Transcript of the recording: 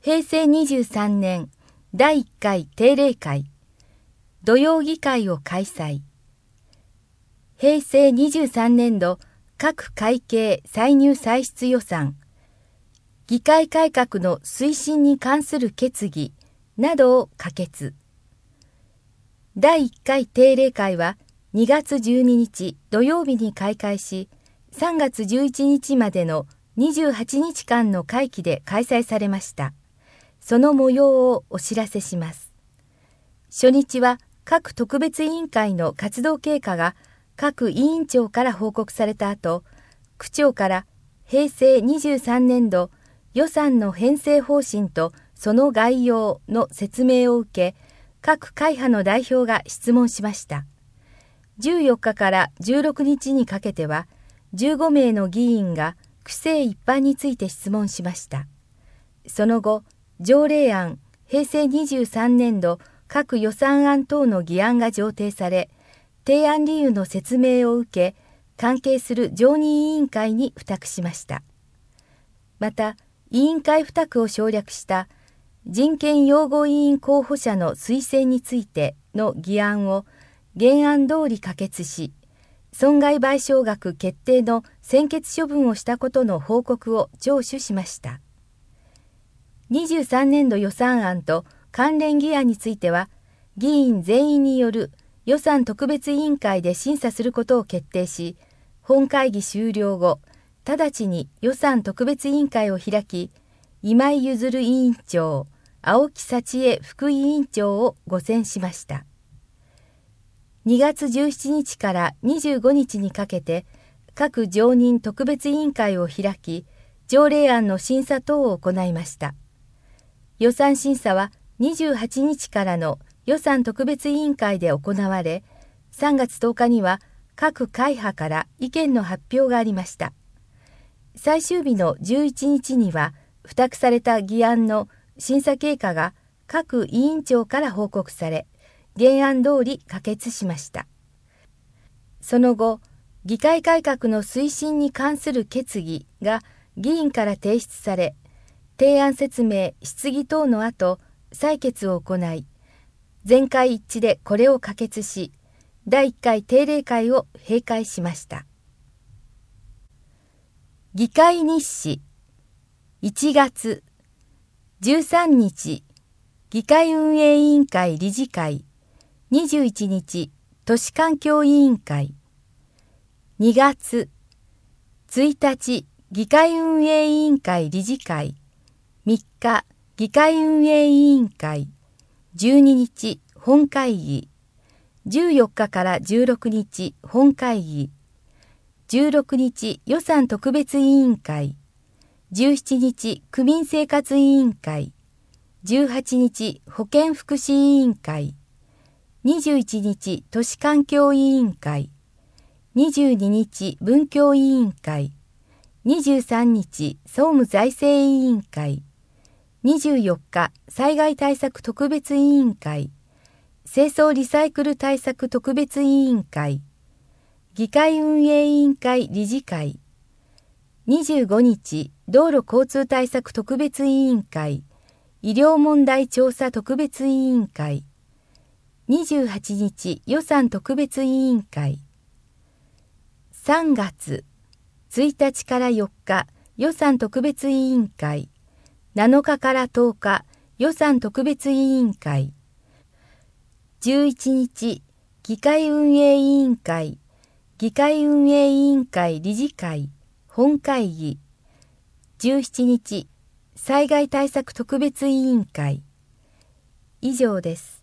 平成23年第1回定例会、土曜議会を開催。平成23年度各会計歳入歳出予算、議会改革の推進に関する決議などを可決。第1回定例会は2月12日土曜日に開会し、3月11日までの28日間の会期で開催されました。その模様をお知らせします。初日は各特別委員会の活動経過が各委員長から報告された後、区長から平成23年度予算の編成方針とその概要の説明を受け、各会派の代表が質問しました。14日から16日にかけては、15名の議員が区政一般について質問しました。その後、条例案、平成23年度各予算案等の議案が上呈され、提案理由の説明を受け、関係する常任委員会に付託しました。また、委員会付託を省略した人権擁護委員候補者の推薦についての議案を原案通り可決し、損害賠償額決定の専決処分をしたことの報告を聴取しました。23年度予算案と関連議案については、議員全員による予算特別委員会で審査することを決定し、本会議終了後、直ちに予算特別委員会を開き、今井譲委員長、青木幸恵副委員長をご選しました。2月17日から25日にかけて、各常任特別委員会を開き、条例案の審査等を行いました。予算審査は28日からの予算特別委員会で行われ、3月10日には各会派から意見の発表がありました。最終日の11日には、付託された議案の審査経過が各委員長から報告され、原案通り可決しました。その後、議会改革の推進に関する決議が議員から提出され、提案説明、質疑等の後、採決を行い、全会一致でこれを可決し、第1回定例会を閉会しました。議会日誌1月13日、議会運営委員会理事会21日、都市環境委員会2月1日、議会運営委員会理事会3日、議会運営委員会12日、本会議14日から16日、本会議16日、予算特別委員会17日、区民生活委員会18日、保健福祉委員会21日、都市環境委員会22日、文教委員会23日、総務財政委員会24日、災害対策特別委員会清掃リサイクル対策特別委員会議会運営委員会理事会25日、道路交通対策特別委員会医療問題調査特別委員会28日、予算特別委員会3月1日から4日、予算特別委員会7日から10日、予算特別委員会11日、議会運営委員会議会運営委員会理事会本会議17日、災害対策特別委員会以上です。